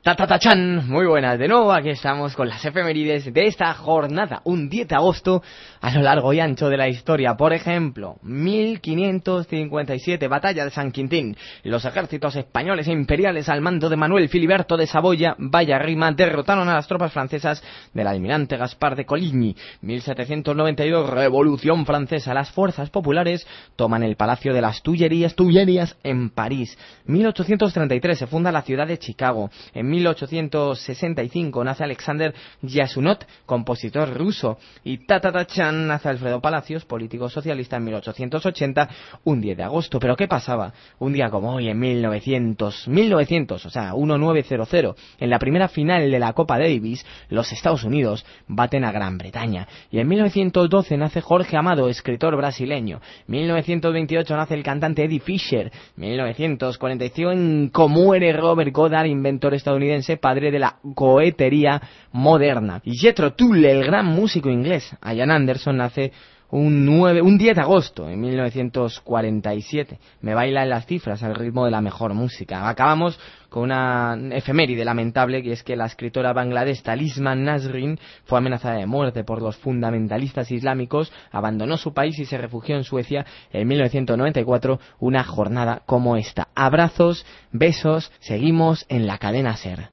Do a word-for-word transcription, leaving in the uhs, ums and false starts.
Ta ta ta chan, muy buenas de nuevo, aquí estamos con las efemérides de esta jornada, un diez de agosto a lo largo y ancho de la historia. Por ejemplo, mil quinientos cincuenta y siete, batalla de San Quintín. Los ejércitos españoles e imperiales al mando de Manuel Filiberto de Saboya, vaya rima, derrotaron a las tropas francesas del almirante Gaspar de Coligny. mil setecientos noventa y dos, Revolución Francesa, las fuerzas populares toman el Palacio de las Tullerías, Tullerías en París. mil ochocientos treinta y tres, se funda la ciudad de Chicago. En mil ochocientos sesenta y cinco nace Alexander Yasunov, compositor ruso, y tatatachan nace Alfredo Palacios, político socialista, en mil ochocientos ochenta, un diez de agosto. ¿Pero qué pasaba? Un día como hoy, en mil novecientos, mil novecientos, o sea, diecinueve cero, en la primera final de la Copa Davis, los Estados Unidos baten a Gran Bretaña. Y en mil novecientos doce nace Jorge Amado, escritor brasileño. mil novecientos veintiocho nace el cantante Eddie Fisher. mil novecientos cuarenta y cinco muere Robert Goddard, inventor estadounidense, padre de la cohetería moderna. Y Jethro Tull, el gran músico inglés. Ian Anderson nace un, nueve, un diez de agosto en mil novecientos cuarenta y siete. Me bailan las cifras al ritmo de la mejor música. Acabamos con una efeméride lamentable, que es que la escritora bangladés Talisman Nasrin fue amenazada de muerte por los fundamentalistas islámicos, abandonó su país y se refugió en Suecia en mil novecientos noventa y cuatro, una jornada como esta. Abrazos, besos, seguimos en la cadena SER.